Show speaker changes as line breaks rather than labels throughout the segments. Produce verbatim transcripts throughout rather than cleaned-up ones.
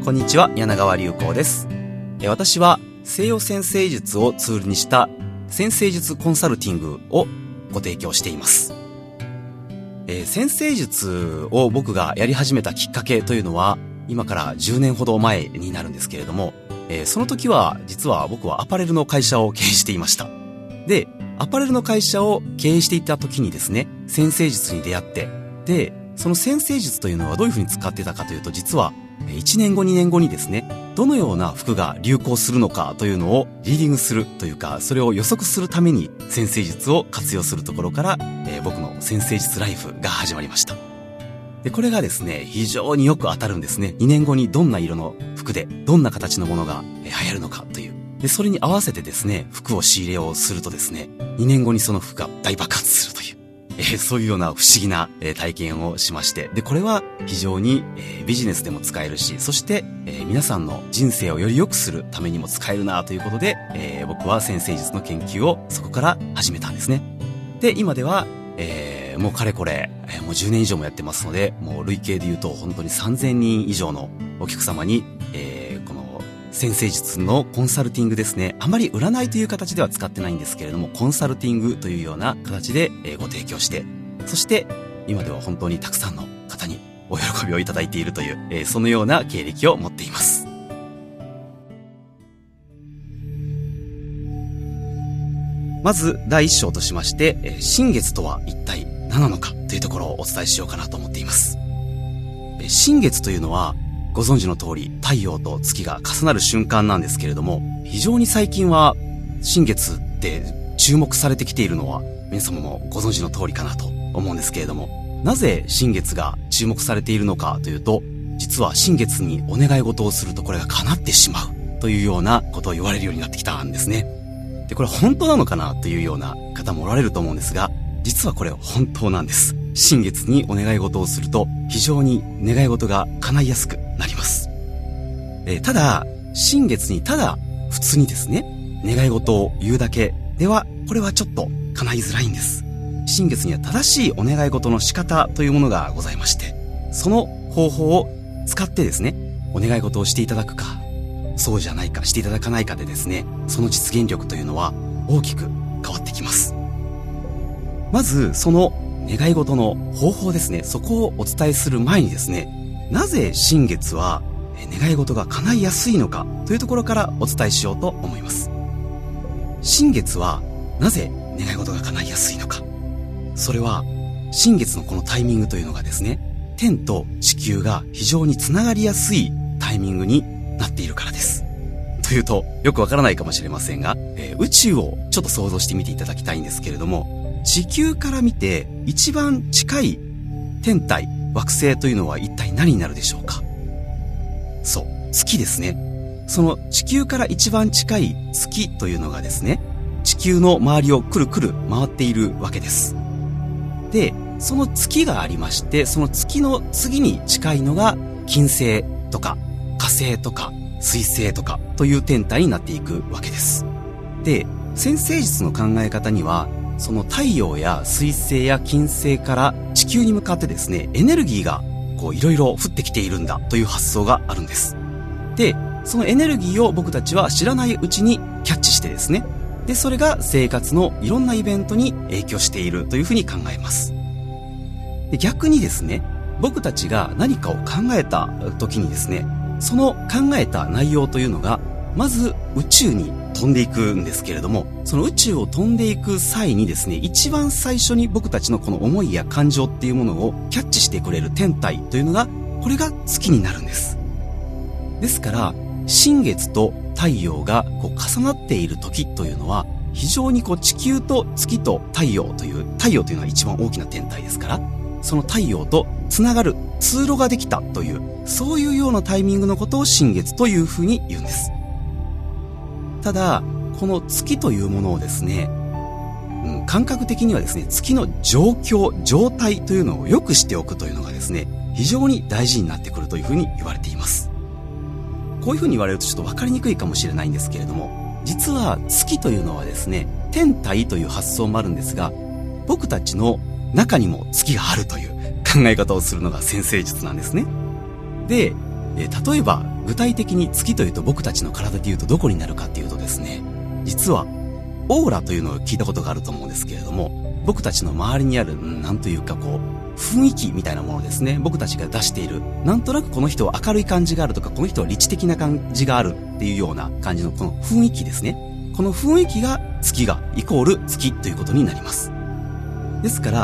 こんにちは、柳川隆光です。私は西洋占星術をツールにした占星術コンサルティングをご提供しています。えー、占星術を僕がやり始めたきっかけというのは今からじゅうねんほど前になるんですけれども、えー、その時は実は僕はアパレルの会社を経営していました。で、アパレルの会社を経営していた時にですね、占星術に出会って、で、その占星術というのはどういうふうに使ってたかというと、実はいちねんごにねんごにですね、どのような服が流行するのかというのをリーディングするというか、それを予測するために占星術を活用するところから、えー、僕の占星術ライフが始まりました。で、これがですね、非常によく当たるんですね。にねんごにどんな色の服で、どんな形のものが流行るのかという。で、それに合わせてですね、服を仕入れをするとですね、にねんごにその服が大爆発するという。えー、そういうような不思議な、えー、体験をしまして、で、これは非常に、えー、ビジネスでも使えるし、そして、えー、皆さんの人生をより良くするためにも使えるなということで、えー、僕は占星術の研究をそこから始めたんですね。で、今では、えー、もうかれこれ、えー、もうじゅうねん以上もやってますので、もう累計で言うと本当にさんぜんにん以上のお客様に、えー、この占星術のコンサルティングですね。あまり占いという形では使ってないんですけれども、コンサルティングというような形でご提供して、そして今では本当にたくさんの方にお喜びをいただいているという、そのような経歴を持っています。まず第一章としまして、新月とは一体何なのかというところをお伝えしようかなと思っています。新月というのはご存知の通り、太陽と月が重なる瞬間なんですけれども、非常に最近は新月って注目されてきているのは皆様もご存知の通りかなと思うんですけれども、なぜ新月が注目されているのかというと、実は新月にお願い事をするとこれが叶ってしまうというようなことを言われるようになってきたんですね。で、これ本当なのかなというような方もおられると思うんですが、実はこれ本当なんです。新月にお願い事をすると非常に願い事が叶いやすくなります。えー、ただ、新月にただ普通にですね、願い事を言うだけでは、これはちょっと叶いづらいんです。新月には正しいお願い事の仕方というものがございまして、その方法を使ってですね、お願い事をしていただくか、そうじゃないか、していただかないかでですね、その実現力というのは大きく変わってきます。まず、その願い事の方法ですね、そこをお伝えする前にですね、なぜ新月は願い事が叶いやすいのかというところからお伝えしようと思います。新月はなぜ願い事が叶いやすいのか。それは新月のこのタイミングというのがですね、天と地球が非常につながりやすいタイミングになっているからです。というとよくわからないかもしれませんが、えー、宇宙をちょっと想像してみていただきたいんですけれども、地球から見て一番近い天体、惑星というのは一体何になるでしょうか。そう、月ですね。その地球から一番近い月というのがですね、地球の周りをくるくる回っているわけです。で、その月がありまして、その月の次に近いのが金星とか火星とか水星とかという天体になっていくわけです。で、占星術の考え方には、その太陽や水星や金星から地球に向かってですね、エネルギーがこういろいろ降ってきているんだという発想があるんです。で、そのエネルギーを僕たちは知らないうちにキャッチしてですね、で、それが生活のいろんなイベントに影響しているというふうに考えます。で、逆にですね、僕たちが何かを考えた時にですね、その考えた内容というのが、まず宇宙に飛んでいくんですけれども、その宇宙を飛んでいく際にですね、一番最初に僕たちのこの思いや感情っていうものをキャッチしてくれる天体というのが、これが月になるんです。ですから、新月と太陽がこう重なっている時というのは、非常にこう地球と月と太陽という、太陽というのは一番大きな天体ですから、その太陽とつながる通路ができたという、そういうようなタイミングのことを新月というふうに言うんです。ただ、この月というものをですね、うん、感覚的にはですね、月の状況、状態というのをよくしておくというのがですね、非常に大事になってくるというふうに言われています。こういうふうに言われるとちょっと分かりにくいかもしれないんですけれども、実は月というのはですね、天体という発想もあるんですが、僕たちの中にも月があるという考え方をするのが占星術なんですね。で、えー、例えば具体的に月というと僕たちの体でいうとどこになるかっていうとですね、実はオーラというのを聞いたことがあると思うんですけれども、僕たちの周りにある、なんというかこう、雰囲気みたいなものですね。僕たちが出している、なんとなくこの人は明るい感じがあるとか、この人は理知的な感じがあるっていうような感じのこの雰囲気ですね。この雰囲気が月がイコール月ということになります。ですから、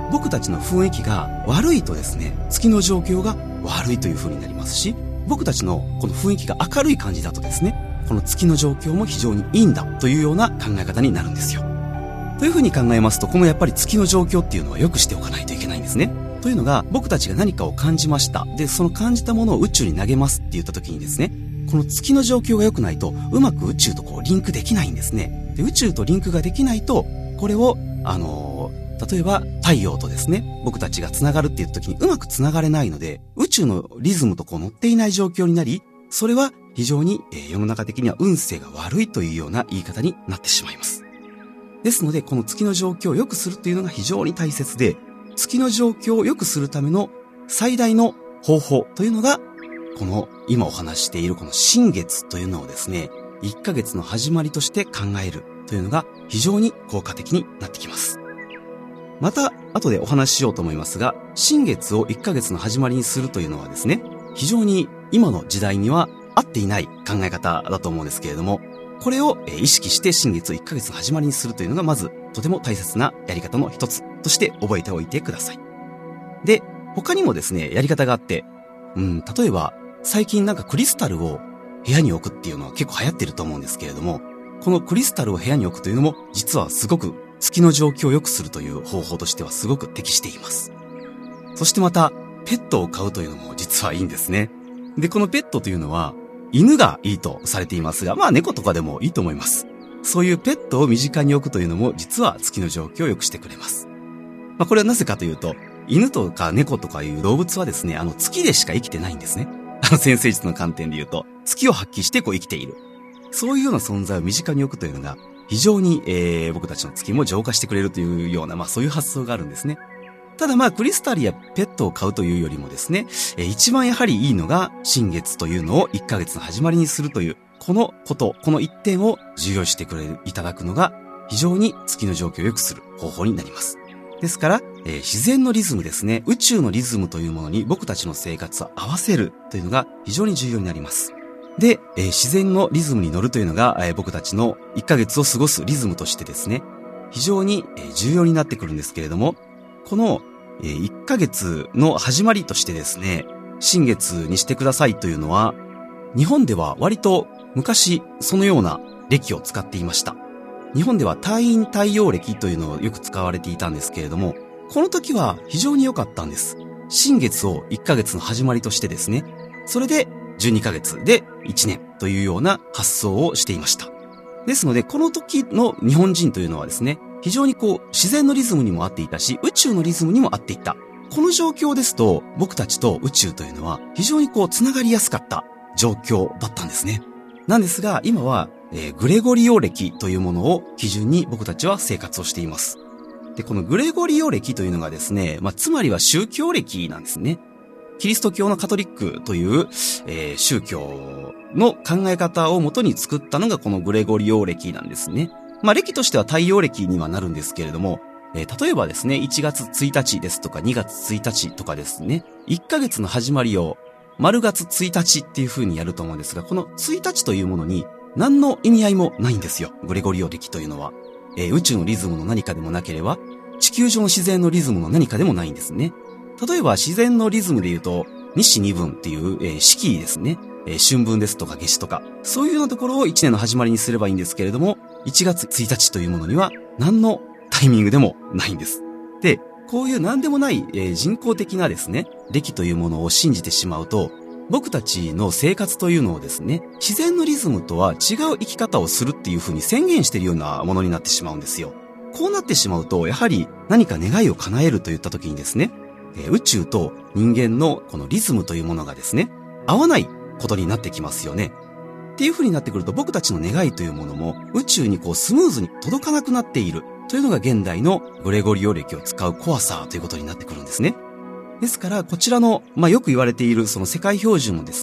僕たちの雰囲気が悪いとですね、月の状況が悪いという風になりますし、僕たちのこの雰囲気が明るい感じだとですね、この月の状況も非常にいいんだというような考え方になるんですよ。という風に考えますと、このやっぱり月の状況っていうのは良くしておかないといけないんですね。というのが、僕たちが何かを感じました。で、その感じたものを宇宙に投げますって言った時にですね、この月の状況が良くないと、うまく宇宙とこうリンクできないんですね。で、宇宙とリンクができないと、これを、あのー、例えば太陽とですね、僕たちが繋がるって言った時にうまく繋がれないので、宇宙のリズムとこう乗っていない状況になり、それは非常に、えー、世の中的には運勢が悪いというような言い方になってしまいます。ですので、この月の状況を良くするというのが非常に大切で、月の状況を良くするための最大の方法というのが、この今お話しているこの新月というのをですね、いっかげつの始まりとして考えるというのが非常に効果的になってきます。また後でお話ししようと思いますが、新月をいっかげつの始まりにするというのはですね、非常に今の時代には合っていない考え方だと思うんですけれども、これを意識して新月をいっかげつの始まりにするというのがまずとても大切なやり方の一つとして覚えておいてください。で、他にもですね、やり方があって、うん、例えば最近なんかクリスタルを部屋に置くっていうのは結構流行ってると思うんですけれども、このクリスタルを部屋に置くというのも実はすごく月の状況を良くするという方法としてはすごく適しています。そしてまたペットを飼うというのも実はいいんですね。で、このペットというのは犬がいいとされていますが、まあ猫とかでもいいと思います。そういうペットを身近に置くというのも実は月の状況を良くしてくれます。まあこれはなぜかというと、犬とか猫とかいう動物はですね、あの月でしか生きてないんですね。あの先生術の観点で言うと、月を発揮してこう生きている。そういうような存在を身近に置くというのが非常に、えー、僕たちの月も浄化してくれるというような、まあそういう発想があるんですね。ただまあクリスタルやペットを飼うというよりもですね、えー、一番やはりいいのが新月というのをいっかげつの始まりにするという、このこと、この一点を重要してくれる、いただくのが非常に月の状況を良くする方法になります。ですから、えー、自然のリズムですね、宇宙のリズムというものに僕たちの生活を合わせるというのが非常に重要になります。で、えー、自然のリズムに乗るというのが、えー、僕たちのいっかげつを過ごすリズムとしてですね、非常に、えー、重要になってくるんですけれども、この、えー、いっかげつの始まりとしてですね、新月にしてくださいというのは、日本では割と昔そのような暦を使っていました。日本では太陰太陽暦というのをよく使われていたんですけれども、この時は非常に良かったんです。新月をいっかげつの始まりとしてですね、それでじゅうにかげつでいちねんというような発想をしていました。ですので、この時の日本人というのはですね、非常にこう自然のリズムにも合っていたし、宇宙のリズムにも合っていた。この状況ですと、僕たちと宇宙というのは非常にこうつながりやすかった状況だったんですね。なんですが、今は、えー、グレゴリオ暦というものを基準に僕たちは生活をしています。で、このグレゴリオ暦というのがですね、まあ、つまりは宗教暦なんですね。キリスト教のカトリックという、えー、宗教の考え方を元に作ったのがこのグレゴリオ暦なんですね。まあ、暦としては太陽暦にはなるんですけれども、えー、例えばですね、いちがつついたちですとかにがつついたちとかですね、いっかげつの始まりを丸月ついたちっていう風にやると思うんですが、このついたちというものに何の意味合いもないんですよ。グレゴリオ暦というのは。えー、宇宙のリズムの何かでもなければ、地球上の自然のリズムの何かでもないんですね。例えば自然のリズムで言うと、日二分っていう、えー、四季ですね。えー、春分ですとか夏至とか、そういうようなところをいちねんの始まりにすればいいんですけれども、いちがつついたちというものには何のタイミングでもないんです。で、こういう何でもない、えー、人工的なですね、暦というものを信じてしまうと、僕たちの生活というのをですね、自然のリズムとは違う生き方をするっていう風に宣言しているようなものになってしまうんですよ。こうなってしまうと、やはり何か願いを叶えるといった時にですね、えー、宇宙と人間のこのリズムというものがですね、合わないことになってきますよね。っていう風になってくると、僕たちの願いというものも宇宙にこうスムーズに届かなくなっているというのが現代のグレゴリオ暦を使う怖さということになってくるんですね。ですから、こちらの、まあ、よく言われているその世界標準のですね、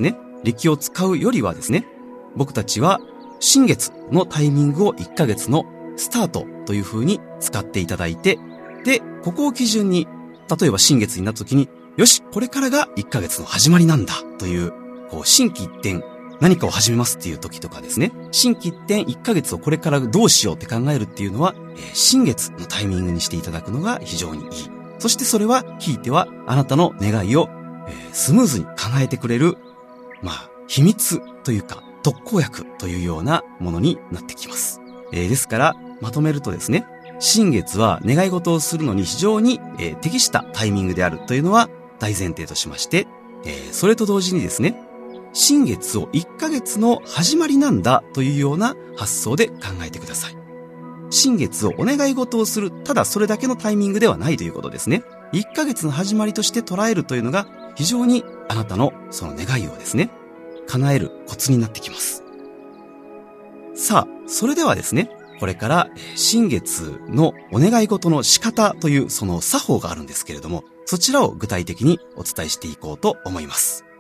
暦を使うよりはですね、僕たちは新月のタイミングをいっかげつのスタートという風に使っていただいて、で、ここを基準に、例えば新月になった時に、よし、これからがいっかげつの始まりなんだという、こう、心機一転、何かを始めますっていう時とかですね、心機一転いっかげつをこれからどうしようって考えるっていうのは、えー、新月のタイミングにしていただくのが非常にいい。そしてそれは、ひいてはあなたの願いを、えー、スムーズに叶えてくれる、まあ、秘密というか、特効薬というようなものになってきます。えー、ですから、まとめるとですね、新月は願い事をするのに非常に、えー、適したタイミングであるというのは大前提としまして、えー、それと同時にですね、新月をいっかげつの始まりなんだというような発想で考えてください。新月をお願い事をする、ただそれだけのタイミングではないということですね。いっかげつの始まりとして捉えるというのが非常にあなたのその願いをですね、叶えるコツになってきます。さあ、それではですね、これから新月のお願い事の仕方というその作法があるんですけれども、そちらを具体的にお伝えしていこうと思います。